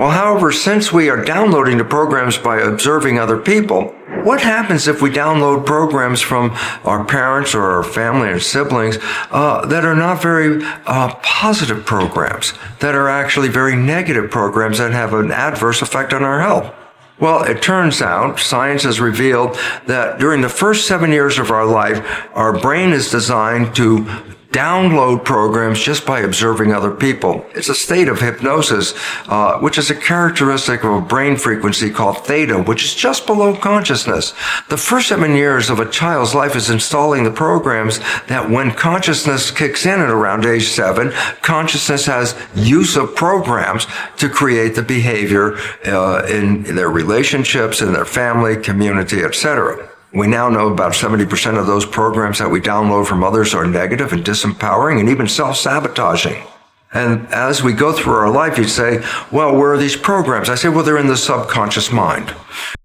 Well, however, since we are downloading the programs by observing other people, what happens if we download programs from our parents or our family or siblings that are not very positive programs, that are actually very negative programs that have an adverse effect on our health? Well, it turns out science has revealed that during the first 7 years of our life, our brain is designed to download programs just by observing other people. It's a state of hypnosis, which is a characteristic of a brain frequency called theta, which is just below consciousness. The first 7 years of a child's life is installing the programs that when consciousness kicks in at around age 7, consciousness has use of programs to create the behavior in their relationships, in their family, community, etc. We now know about 70% of those programs that we download from others are negative and disempowering and even self-sabotaging. And as we go through our life, you'd say, well, where are these programs? I say, well, they're in the subconscious mind.